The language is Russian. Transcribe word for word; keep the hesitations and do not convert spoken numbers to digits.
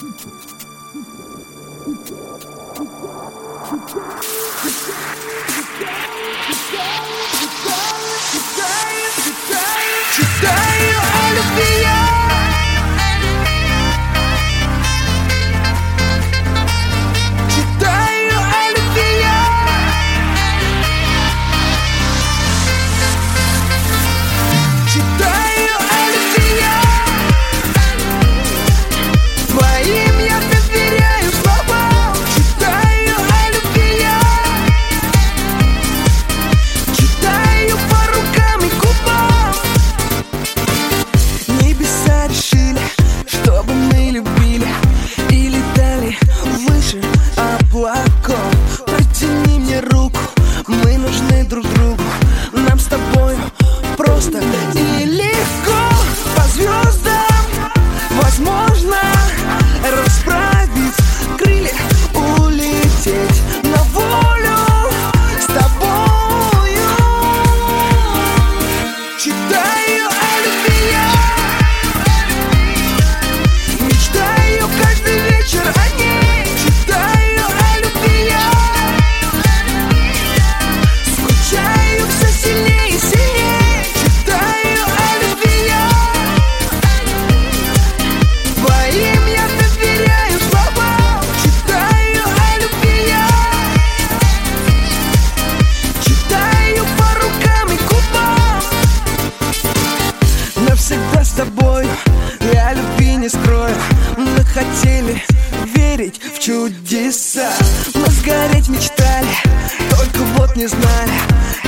Читаю о любви я. Читаю о любви я. Читаю о любви я. Твоим я доверяю словам. Читаю о любви я. Читаю по рукам и губам. Небеса решили, чтобы мы любили и летали выше облаков. Протяни мне руку, мы нужны друг другу. Нам с тобою просто и легко. По звездам возможно расправить крылья, улететь на волю с тобою. Читаю о любви я. Мечтаю каждый вечер о ней. Читаю о любви я. Скучаю все сильнее и сильнее. Читаю о любви я. Твоим я доверяю словам. Читаю о любви я. Читаю по рукам и губам. Навсегда с тобой я любви не скрою. Мы хотели верить в чудеса. Мы сгореть мечтали, только вот не знали,